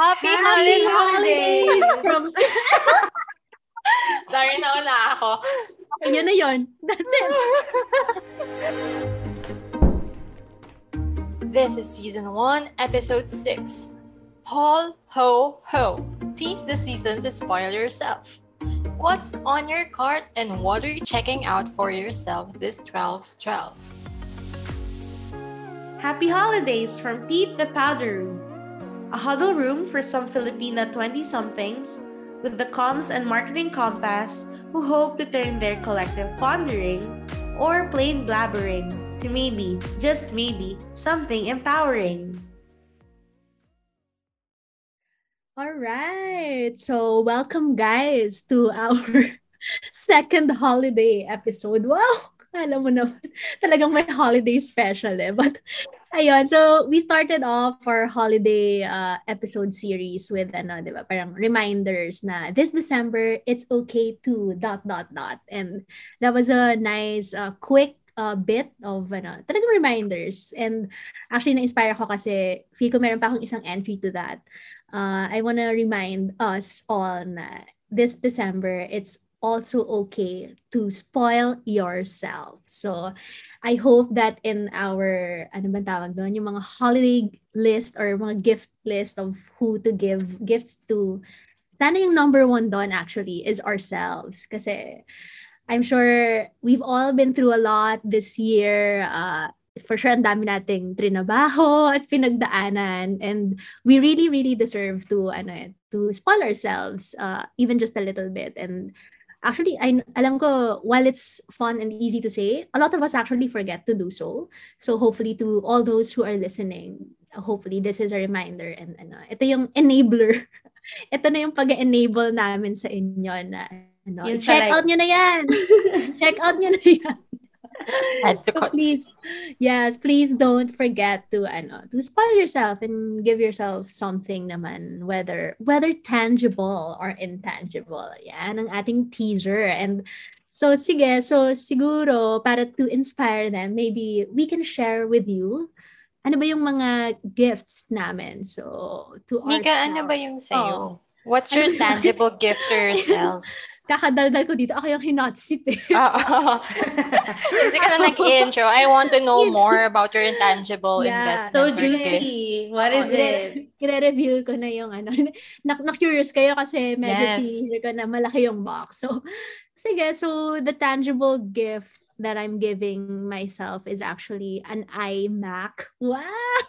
Happy holidays! From... Sorry, nauna ako. Yun na yun. That's it. This is Season 1, Episode 6. Haul, ho, ho. Tease the season to spoil yourself. What's on your cart and what are you checking out for yourself this 12/12? Happy holidays from Pete the Powder Room. A huddle room for some Filipina 20-somethings with the comms and marketing compass who hope to turn their collective pondering or plain blabbering to maybe, just maybe, something empowering. All right. So, welcome guys to our second holiday episode. Wow! Alam mo naman, talagang may holiday special eh. But, ayun. So, we started off our holiday episode series with, di ba, parang reminders na this December, it's okay to ... And that was a nice, quick bit of, talagang reminders. And actually, na-inspire ako kasi feel ko meron pa akong isang entry to that. I want to remind us all na this December, it's also okay to spoil yourself. So, I hope that in our, ano ba tawag doon, yung mga holiday list or mga gift list of who to give gifts to, sana yung number one doon actually is ourselves. Kasi I'm sure we've all been through a lot this year. For sure, ang dami nating trinabaho at pinagdaanan. And we really, really deserve to, to spoil ourselves, even just a little bit. And actually, alam ko, while it's fun and easy to say, a lot of us actually forget to do so. So hopefully to all those who are listening, hopefully this is a reminder. And ito yung enabler. Ito na yung pag-enable namin sa inyo na check out nyo na yan. Check out nyo na yan. So please, yes, please don't forget to spoil yourself and give yourself something naman, whether tangible or intangible. Yan ang ating teaser. And so siguro para to inspire them, maybe we can share with you ano ba yung mga gifts namin. So to Nika, ourselves. ano ba yung sa'yo? What's your tangible gift to yourself? Kakadaldal ko dito. Ako yung hinotsit eh. Since ka na nag-intro, I want to know more about your intangible investment. So juicy. What is it? I-reveal ko na yung na-curious kayo kasi medyo teaser ko na malaki yung box. So, sige. So, the tangible gift that I'm giving myself is actually an iMac. Wow!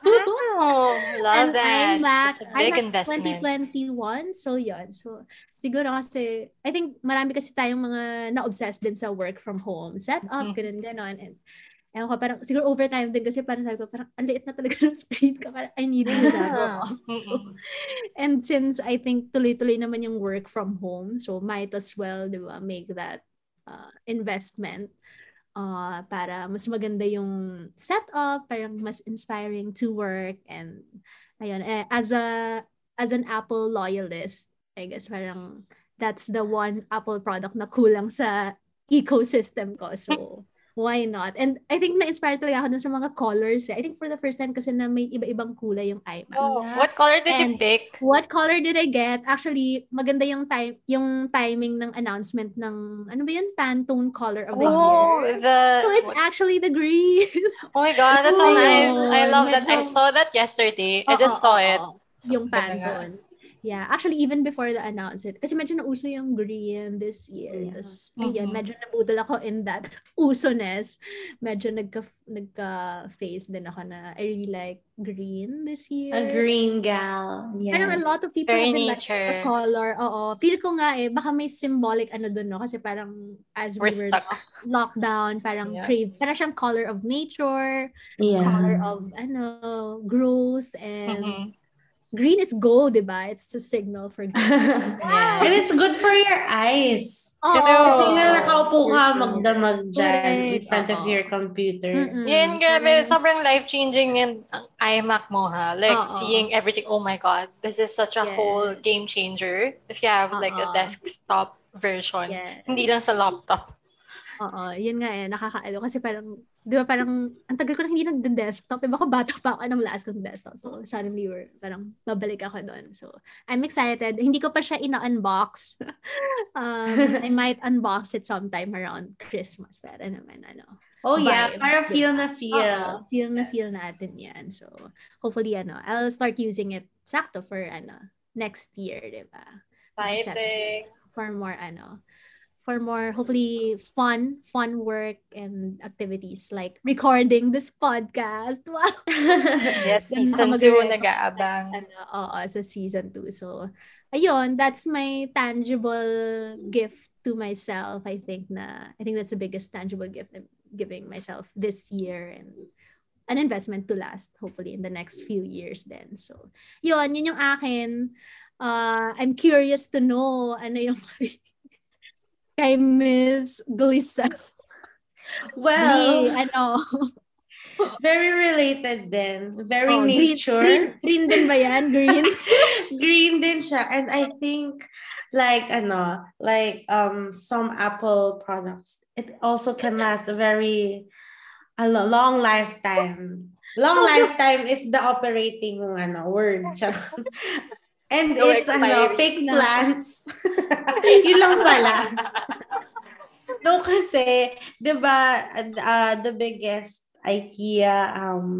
Love that. iMac, Such a big investment. 2021. So, yun. So, siguro kasi, I think marami kasi tayong mga na-obsessed din sa work from home. Set up, ganon. And, ewan ko, parang, siguro overtime din kasi parang sabi ko, parang, ang liit na talaga ng screen ko. Parang, I need to that. So, and since I think tuloy-tuloy naman yung work from home, so might as well, di ba, make that investment. Para mas maganda yung setup, parang mas inspiring to work. And ayun, as an Apple loyalist, I guess parang that's the one Apple product na kulang sa ecosystem ko. So why not? And I think na-inspired talaga ako dun sa mga colors. I think for the first time kasi na may iba-ibang kulay yung iMac. Oh, what color did you pick? What color did I get? Actually, maganda yung timing ng announcement ng, ano ba yun? Pantone color of the year. So it's actually the green. Oh my God, that's so nice. I love that. I saw that yesterday. I just saw it. Yung Pantone. Yeah, actually even before the announcement. Kasi medyo nauso yung green this year. Tapos, ayun, medyo nabudol ako in that uso-ness. Medyo nagka-face din ako na I really like green this year. A green gal. Yeah. Parang a lot of people have been like the color. Oo. Feel ko nga baka may symbolic dun, no? Kasi parang as we were lockdown, parang crave. Parang siyang color of nature, color of, growth, and green is go, diba? It's a signal for green. And it's good for your eyes. Kasi nga nakaupo ka magdamag dyan in front of your computer. Yan, grabe. Sobrang life-changing yung iMac mo, ha? Like, seeing everything. Oh my God. This is such a whole game changer. If you have like a desktop version. Hindi lang sa laptop. Yun nga nakakaalo. Kasi parang di ba parang, ang tagal ko na hindi nag-desktop. Iba ko bata pa ako nung last kong desktop. So, suddenly, parang babalik ako doon. So, I'm excited. Hindi ko pa siya ina-unbox. I might unbox it sometime around Christmas. Pero naman, Oh yeah, vibe. para feel Diba? na feel. Feel natin yan. So, hopefully, I'll start using it sakto for, next year, diba? Exciting. For more hopefully fun work and activities like recording this podcast. Wow. Yes, Ganda season 2 mag-record nag-aabang. sa season 2. So, ayun, that's my tangible gift to myself. I think that's the biggest tangible gift I'm giving myself this year, and an investment to last hopefully in the next few years then. So, yun yung akin. I'm curious to know ano yung kay Miss Glissa. Well, Very related din. Very nature. Green din ba yan? Green? Green din siya. And I think some Apple products, it also can last a long lifetime. Long lifetime is the operating word. And No it's expiry. fake plants. Yun lang pala. No, kasi, di ba, the biggest IKEA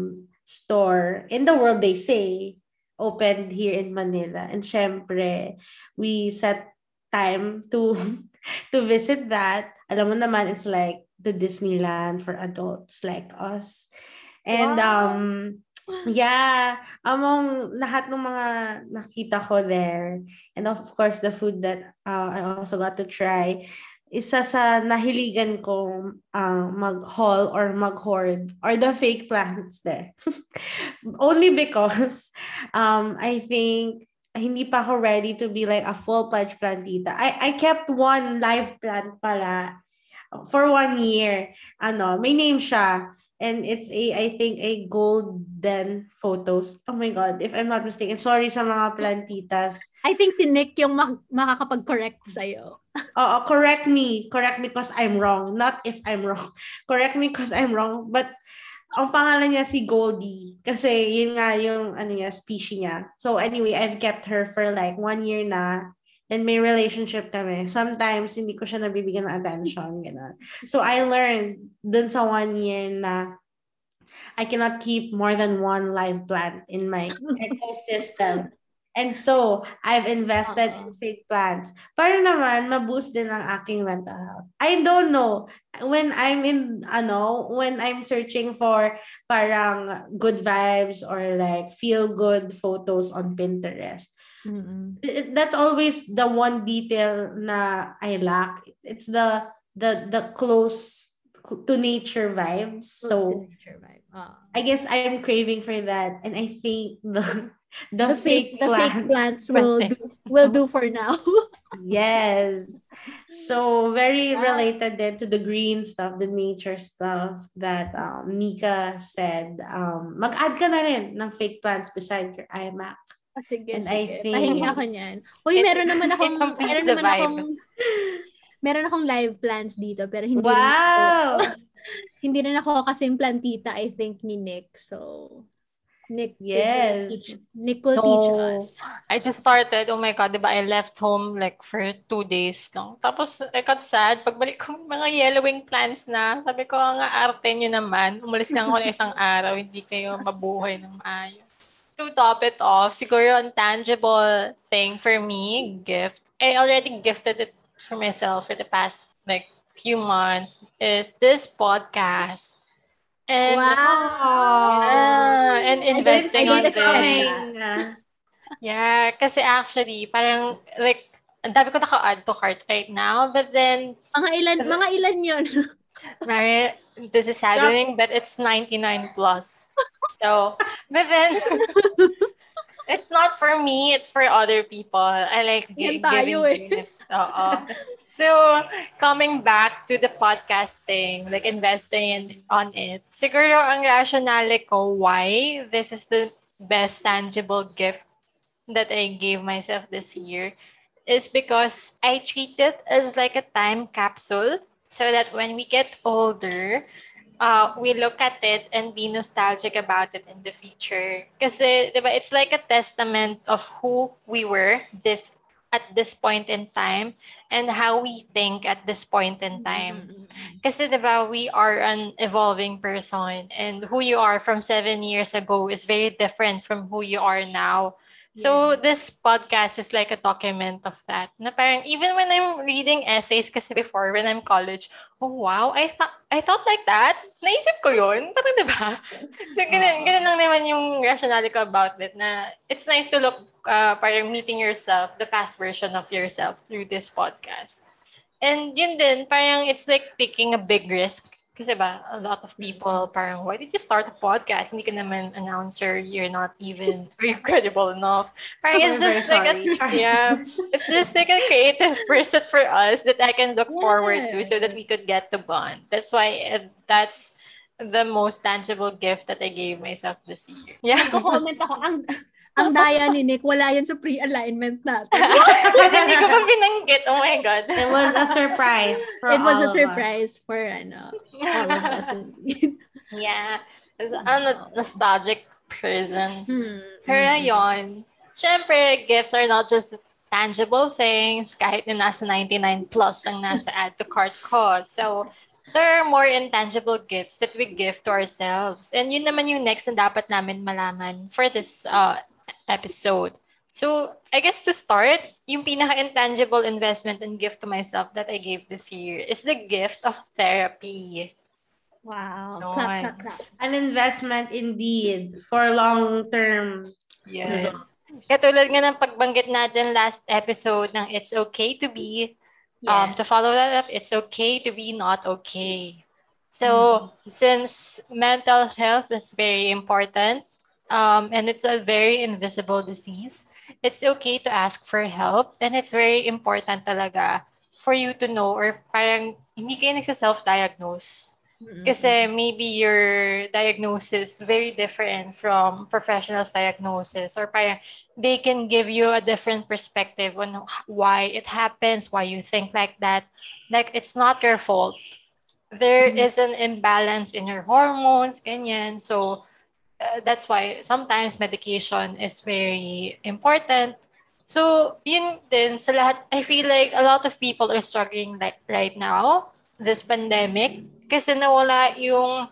store in the world, they say, opened here in Manila. And syempre, we set time to visit that. Alam mo naman, it's like the Disneyland for adults like us. And yeah, among lahat ng mga nakita ko there, and of course the food that I also got to try, isa sa nahiligan kong mag-haul or mag-hoard or the fake plants there. Only because I think hindi pa ako ready to be like a full-fledged plantita. I kept one live plant pala for 1 year. May name siya. And it's I think a golden photos. Oh my God, if I'm not mistaken. Sorry sa mga plantitas. I think si Nick yung makakapag-correct sa'yo. Correct me because I'm wrong. Not if I'm wrong. Correct me because I'm wrong. But ang pangalan niya si Goldie. Kasi yun nga yung species niya. So anyway, I've kept her for like 1 year na. And may relationship kami. Sometimes, hindi ko siya nabibigyan ng attention. Ganun. So, I learned dun sa 1 year na I cannot keep more than one live plant in my ecosystem. And so, I've invested in fake plants. Para naman, ma-boost din ang aking mental health. I don't know. When I'm searching for parang good vibes or like feel-good photos on Pinterest, that's always the one detail na I lack. It's the close to nature vibes. So I guess I'm craving for that, and I think the fake plants will do for now. Yes. So very related then to the green stuff, the nature stuff that Nika said. Mag-add ka na rin ng fake plants beside your iMac. Sige. Pahingi ako niyan. Uy, meron akong live plants dito, pero hindi hindi rin ako kasing plantita, I think, ni Nick. So, Nick will teach us. I just started, oh my God, diba, I left home like for 2 days lang. Tapos, I got sad. Pagbalik ko, mga yellowing plants na. Sabi ko, nga arte nyo naman. Umalis lang ako na isang araw. Hindi kayo mabuhay ng maayos. To top it off, siguro an tangible thing for me, gift. I already gifted it for myself for the past like few months is this podcast. And and investing on this. Yeah, kasi actually parang like ang dami ko naka-add to cart right now, but then mga ilan 'yon. Right, this is happening, but it's 99 plus. So, but then it's not for me, it's for other people. I like giving gifts. So, coming back to the podcasting, like investing on it, siguro ang rationale ko why this is the best tangible gift that I gave myself this year is because I treat it as like a time capsule so that when we get older, we look at it and be nostalgic about it in the future. Kasi, di ba, it's like a testament of who we were at this point in time and how we think at this point in time. Kasi, di ba, we are an evolving person and who you are from 7 years ago is very different from who you are now. So this podcast is like a document of that. Na parang even when I'm reading essays kasi before when I'm college, oh wow, I thought like that. Naisip ko yun. Parang diba? So ganun lang naman yung rationality ko about it na it's nice to look parang meeting yourself, the past version of yourself through this podcast. And yun din, parang it's like taking a big risk. Kasi ba, a lot of people parang, why did you start a podcast? Hindi ka naman announcer, you're not even, are you credible enough? Parang it's just like it's just like a creative pursuit for us that I can look forward to so that we could get to bond. That's why that's the most tangible gift that I gave myself this year. Yeah. Nagko-comment ako, ang daya ni Nick, wala yan sa pre-alignment natin. Hindi ko pa binanggit. Oh my God. It was a surprise for It was all a surprise of us. for all of us. Yeah. I'm a nostalgic person. Pero yun, syempre, gifts are not just tangible things kahit na nasa 99 plus ang nasa add to cart ko. So, there are more intangible gifts that we give to ourselves. And yun naman yung next na dapat namin malaman for this episode. So, I guess to start, yung pinaka-intangible investment and gift to myself that I gave this year is the gift of therapy. Wow. No. Clap, clap, clap. An investment indeed for long-term. Yes. Katulad nga ng pagbanggit natin last episode ng It's Okay to Be, to follow that up, it's okay to be not okay. So, since mental health is very important, and it's a very invisible disease, it's okay to ask for help, and it's very important talaga for you to know or parang hindi kayo nagsa-self-diagnose. Kasi maybe your diagnosis is very different from professional's diagnosis or parang they can give you a different perspective on why it happens, why you think like that. Like, it's not your fault. There is an imbalance in your hormones, ganyan. So, that's why sometimes medication is very important. So, yun din sa lahat, I feel like a lot of people are struggling like right now, this pandemic, kasi nawala yung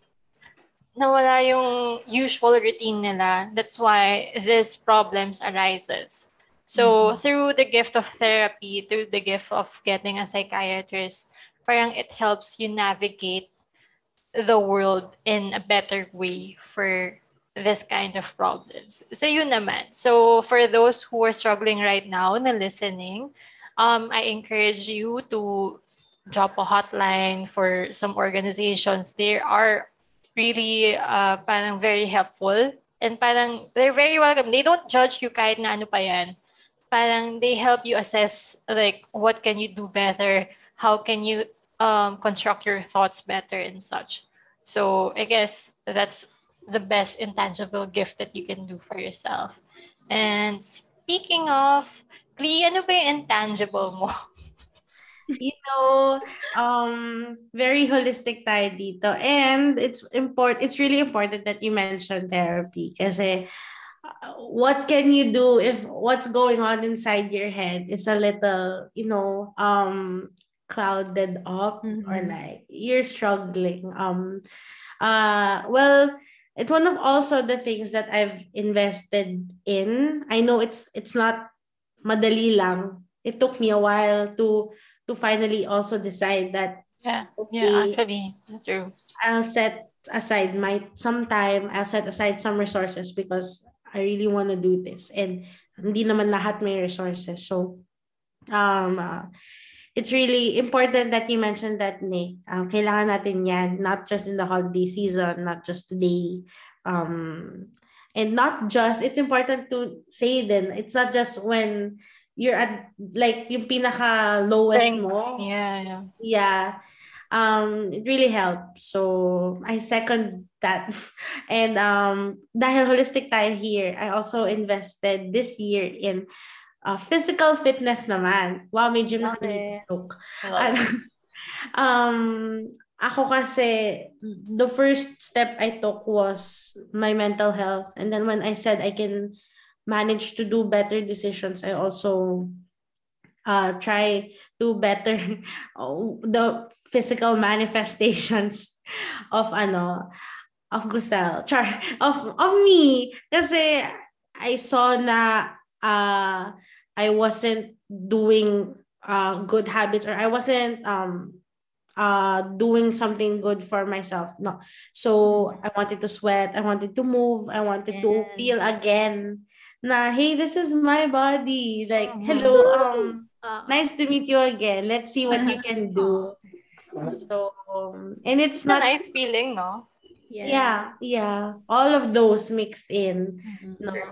usual routine nila. That's why these problems arises. So, through the gift of therapy, through the gift of getting a psychiatrist, parang it helps you navigate the world in a better way for this kind of problems. So yun naman. So for those who are struggling right now na listening, I encourage you to drop a hotline for some organizations. They are really parang very helpful and parang they're very welcome. They don't judge you kahit na ano pa yan. Parang they help you assess like what can you do better, how can you construct your thoughts better and such. So I guess that's the best intangible gift that you can do for yourself. And speaking of, Glee, ano ba yung intangible mo? You know, very holistic tayo dito. And it's really important that you mentioned therapy kasi what can you do if what's going on inside your head is a little, clouded up or like you're struggling. Well, it's one of also the things that I've invested in. I know it's not madali lang. It took me a while to finally also decide that actually, that's true. I'll set aside some time, I'll set aside some resources because I really want to do this. And hindi naman lahat may resources. So, it's really important that you mentioned that, Nick. Kailangan natin yan, not just in the holiday season, not just today. And not just, it's important to say then, it's not just when you're at like yung pinaka lowest mo. Yeah. It really helps. So I second that. And dahil holistic tayo here, I also invested this year in physical fitness naman. Wow, may gym na kami. ako kasi, the first step I took was my mental health. And then when I said I can manage to do better decisions, I also try to better the physical manifestations of of Gusel, of me. Kasi I saw na I wasn't doing good habits, or I wasn't doing something good for myself. No. So I wanted to sweat, I wanted to move, I wanted to feel Yes. again na, hey, this is my body. Like, Mhm. hello, Oo. nice to meet you again. Let's see what you can do. So, and it's It's a not, nice feeling, no? Yes. yeah, all of those mixed in. No, Mhm.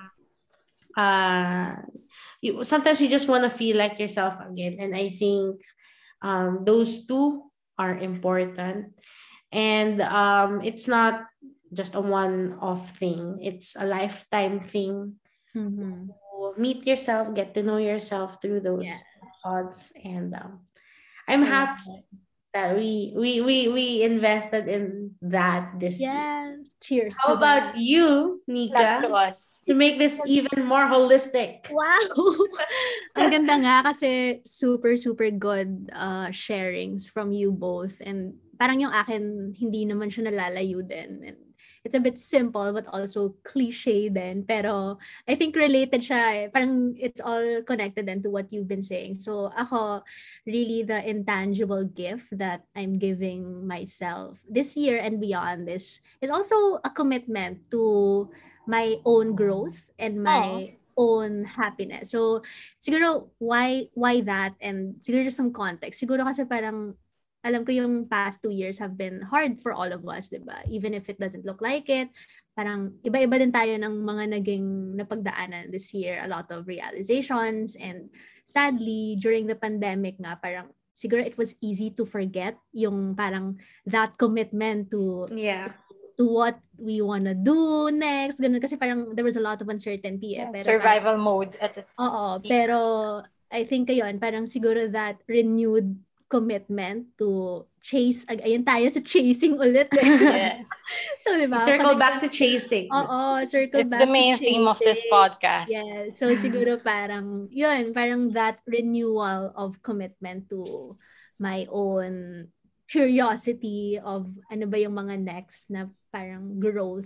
uh, sometimes you just want to feel like yourself again, and I think those two are important. And it's not just a one-off thing; it's a lifetime thing. Mhm. Meet yourself, get to know yourself through Yeah. those thoughts, and I'm happy Correct. that we invested in that this year. Yes. Cheers How to that. about you, Luck Nika, to us. to make this even more holistic? Wow! Ang ganda nga kasi super, super good sharings from you both. And parang yung akin, hindi naman siya nalalayo din. And it's a bit simple but also cliche din. Pero I think related siya eh. Parang it's all connected then to what you've been saying. So ako, really the intangible gift that I'm giving myself this year and beyond is also a commitment to my own growth and Oh, my own happiness. So, siguro why that, and siguro just some context. Siguro kasi parang alam ko yung past 2 years have been hard for all of us, 'di ba? Even if it doesn't look like it, parang iba-iba din tayo ng mga naging napagdaanan this year, a lot of realizations, and sadly during the pandemic nga parang siguro it was easy to forget yung parang that commitment Yeah. to what we wanna do next, ganun. Kasi parang there was a lot of uncertainty eh. yeah, Pero parang, survival mode at its oo, peak. pero I think ayun, parang siguro that renewed commitment to chase, ayun tayo sa chasing ulit eh. Yes. So, di We ba? circle back to chasing. Oo, circle It's the back to main theme of this chasing. podcast. Yeah. So, siguro parang, yun, parang that renewal of commitment to my own curiosity of ano ba yung mga next na parang growth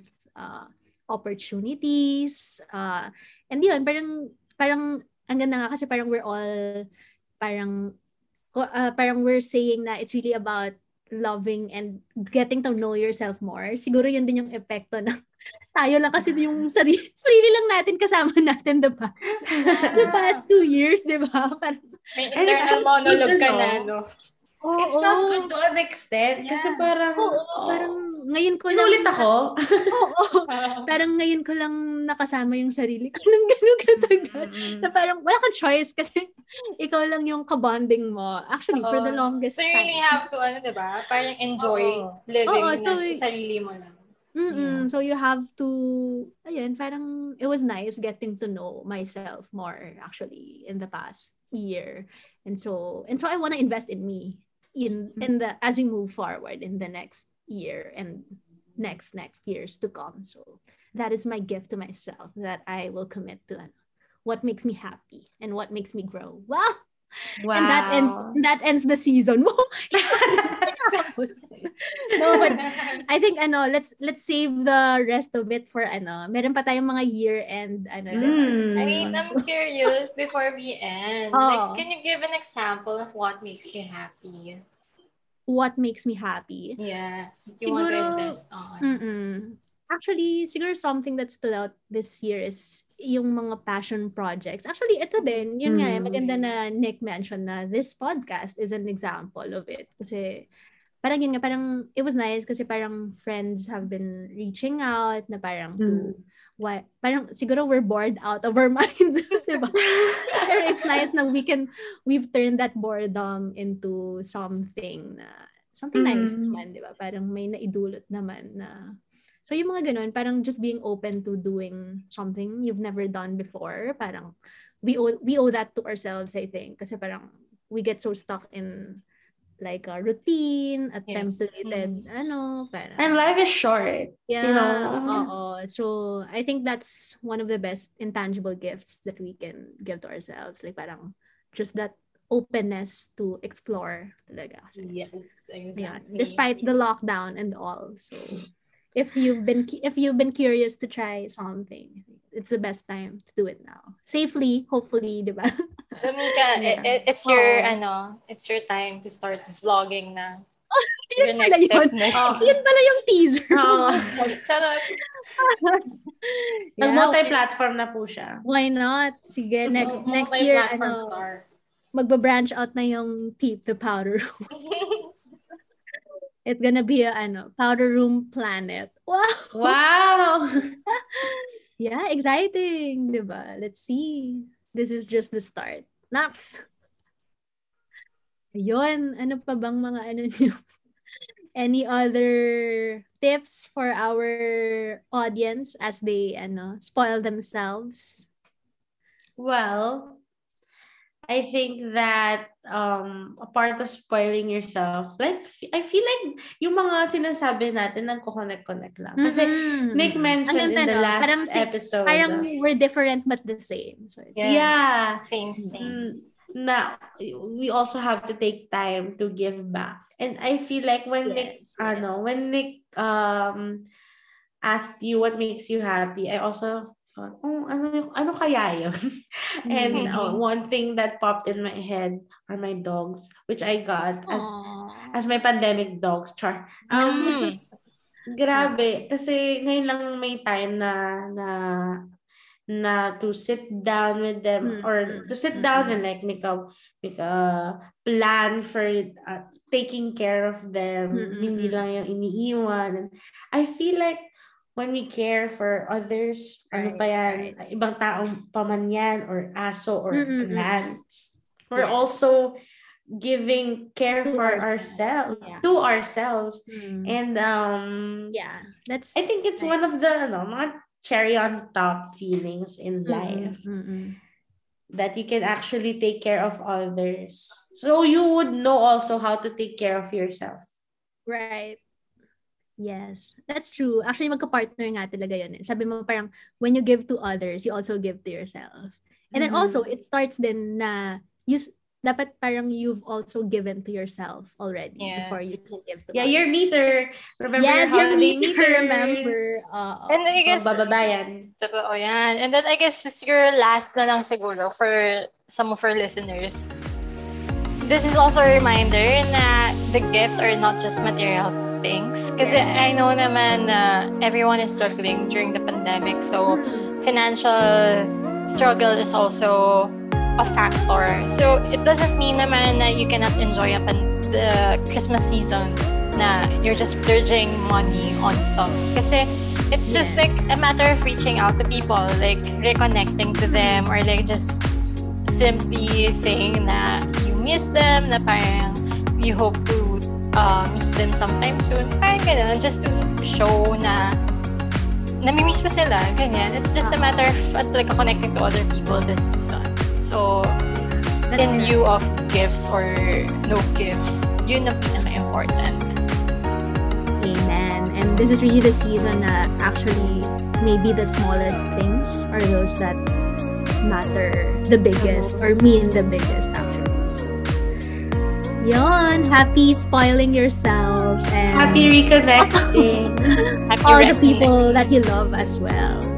opportunities. And yun, parang, ang ganda nga kasi parang we're all, parang, parang we're saying na it's really about loving and getting to know yourself more. Siguro yun din yung epekto ng tayo lang kasi yung sarili lang natin kasama natin the past 2 years, di ba? Parang, May And it internal felt good, monologue ka na, ano? no? It oo. felt good to an extent. Kasi Yeah. parang, Oo, parang ngayon ko lang, inulit ako. oo, parang ngayon ko lang nakasama yung sarili ko ng gano'ng katagal. Na parang wala kang choice kasi ikaw lang yung kabonding mo. Actually, for the longest So you really time. have to, diba? Parang enjoy Oo. living Oo, so, na sa sarili mo lang. so you have to, ayun, parang it was nice getting to know myself more actually in the past year. And so I want to invest in me in the as we move forward in the next year and next years to come. So that is my gift to myself, that I will commit to what makes me happy and what makes me grow. Wow. Wow. And that ends the season. No, but I think let's save the rest of it for meron pa tayong mga year end I mean, I'm curious before we end. Like, can you give an example of what makes you happy? What makes me happy? Yeah, you want to invest on. Actually, siguro something that stood out this year is yung mga passion projects. Actually, ito din, yun nga, maganda na Nick mentioned na this podcast is an example of it. Kasi parang yun nga, parang it was nice kasi parang friends have been reaching out na parang parang siguro we're bored out of our minds, diba? Pero it's nice na we've turned that boredom into something nice naman, diba? Parang may naidulot naman na. So yung mga ganun, parang just being open to doing something you've never done before, parang we owe that to ourselves, I think. Kasi parang we get so stuck in like a routine, a Yes. templated, parang, And life is short. yeah, know. So I think that's one of the best intangible gifts that we can give to ourselves. Like parang just that openness to explore talaga. Kasi, Yes, yeah, exactly. despite the lockdown and all. So if you've been curious to try something, it's the best time to do it now. Safely, hopefully, di ba? So, Mika, Yeah. it's your, Oo. it's your time to start vlogging na. Yun Your pala next step yun. na. Oh. Yun pala yung teaser. Oo. Charot. Yeah, Nag-multi-platform na po siya. why not? Sige, next year, Multi-platform star. magba-branch out na yung Peep the Powder Room. It's gonna be a Powder Room Planet. Wow! Wow! Yeah, exciting, diba? Let's see. This is just the start. Naps! Ayun, ano pa bang mga nyo? Any other tips for our audience as they spoil themselves? Well, I think that a part of spoiling yourself, like I feel like yung mga sinasabi natin nagko-connect lang. Kasi Nick mentioned in the last episode. Parang we're different but the same. So Yes. Yeah. Same. Na we also have to take time to give back. And I feel like when Nick asked you what makes you happy, I also thought, ano kaya yun? And one thing that popped in my head are my dogs, which I got as my pandemic dogs. Char. Grabe. Kasi ngayon lang may time na to sit down with them or to sit down and like make a plan for taking care of them. Hindi lang yung iniiwan. And I feel like when we care for others, ibang taong paman yan, or aso, or plants, we're also giving care to for ourselves. To ourselves. And that's I think it's one of the mga cherry on top feelings in life that you can actually take care of others. So you would know also how to take care of yourself. Right. Yes, that's true. Actually, magka-partner nga talaga yun. Sabi mo parang, when you give to others, you also give to yourself. And then also, it starts din na, dapat parang you've also given to yourself already before you can give to others. Your meter. Remember your holiday meter. Remember. And I guess, bababayan. Totoo yan. And then I guess this is your last na lang siguro for some of our listeners. This is also a reminder na the gifts are not just material things. Kasi I know naman na everyone is struggling during the pandemic. So, financial struggle is also a factor. So, it doesn't mean naman na you cannot enjoy the Christmas season na you're just splurging money on stuff. Kasi it's just like a matter of reaching out to people, like reconnecting to them, or like just simply saying na you miss them, na parang you hope to meet them sometime soon. Parang ganun, just to show na namimiss mo sila, ganyan. It's just a matter of like connecting to other people this season. So, in lieu of gifts or no gifts, yun ang pinaka-important. Amen. And this is really the season na actually maybe the smallest things are those that matter the biggest or mean the biggest actually. So, yon, happy spoiling yourself and happy reconnecting. all the people that you love as well.